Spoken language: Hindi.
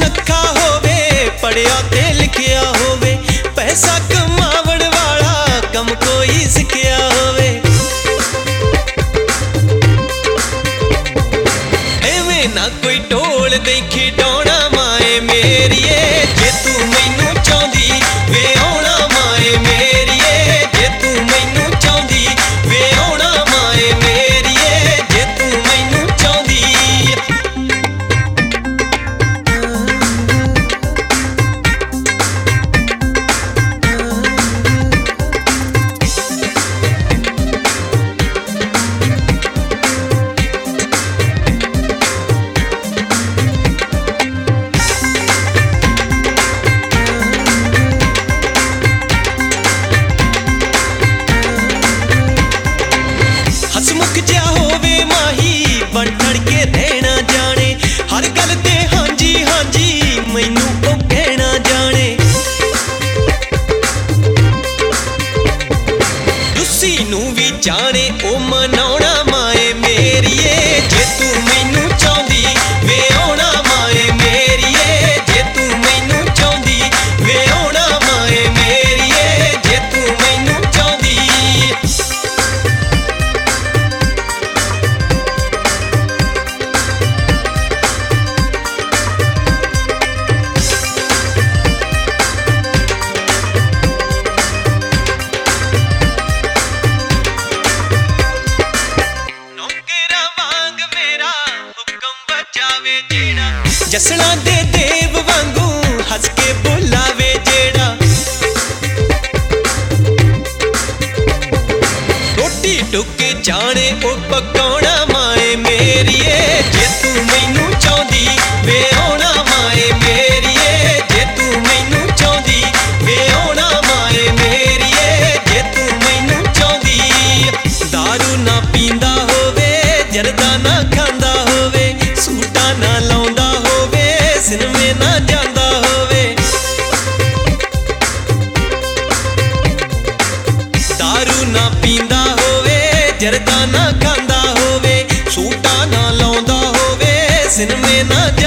सुनखा होवे, पढ़िया ते लिखिया होवे, पैसा कमावण वाला कम कोई सिखिया होवे। एवें ना कोई ढोल दे खिडौना माए मेरिए, जे तू मैनू चाहदी वे आउणा माए मेरिए, जे तू मैनू चाहदी वे आउणा माए मेरिए, जे तू मैनू चाहदी। हसमुख जा होवे माही, बन ठड़ के रहना जाने, हर गल ते हांजी हांजी मैनू ओ कहना जाने। रुस्सी नू भी जाने ओ मनाउणा माए मेरिए, जे तू मैनू चाहदी वे आउणा माए मेरिए, जे तू मैनू चाहदी वे आउणा माए मेरिए, जे तू मैनू चाहदी। जसना दे देव वांगू हस के बुलावे जेड़ा, रोटी टुक जाने ओ पकाउणा माए मेरिए, जे तू मैनू चाहदी वे आउणा माए मेरिए, जे तू मैनू चाहदी वे आउणा माए मेरिए, जे तू मैनू चाहदी। दारू ना पींदा होवे, जरदा ना खांदा होवे, सूटा ना लाउंदा होवे, सिनेमे ना जांदा होवे। दारू ना पींदा होवे, जरदा ना खांदा होवे, सूटा ना लाउंदा होवे, सिनेमे ना